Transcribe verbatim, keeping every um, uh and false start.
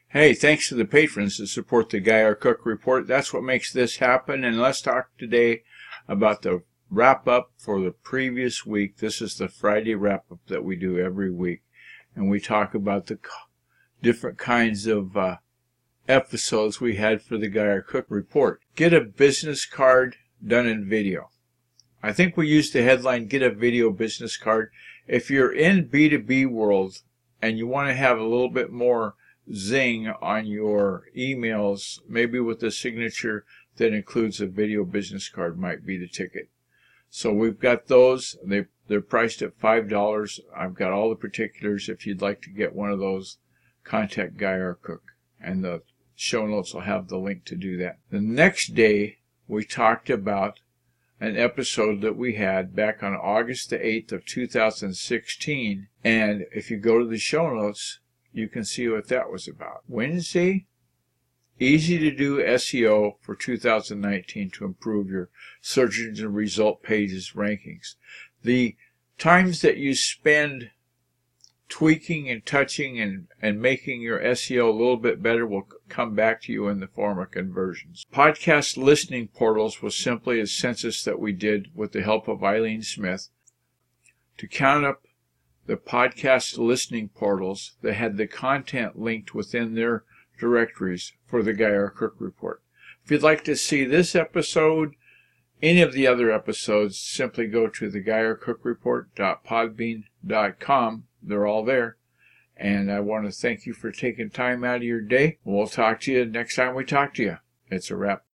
Hey, thanks to the patrons that support the Guy R. Cook Report. That's what makes this happen. And let's talk today about the wrap-up for the previous week. This is the Friday wrap-up that we do every week. And we talk about the different kinds of uh, episodes we had for the Guy R. Cook Report. Get a business card done in video. I think we used the headline, Get a Video Business Card. If you're in B two B world and you want to have a little bit more zing on your emails, maybe with a signature that includes a video business card might be the ticket. So we've got those. They, they're priced at five dollars. I've got all the particulars. If you'd like to get one of those, contact Guy R. Cook. And the show notes will have the link to do that. The next day, we talked about an episode that we had back on August the eighth of two thousand sixteen. And if you go to the show notes, you can see what that was about. Wednesday, easy to do S E O for two thousand nineteen to improve your search engine result pages rankings. The times that you spend tweaking and touching and, and making your S E O a little bit better will come back to you in the form of conversions. Podcast listening portals was simply a census that we did with the help of Eileen Smith to count up the podcast listening portals that had the content linked within their directories for the Guy R. Cook Report. If you'd like to see this episode, any of the other episodes, simply go to the guy r cook report dot podbean dot com. They're all there. And I want to thank you for taking time out of your day. We'll talk to you next time we talk to you. It's a wrap.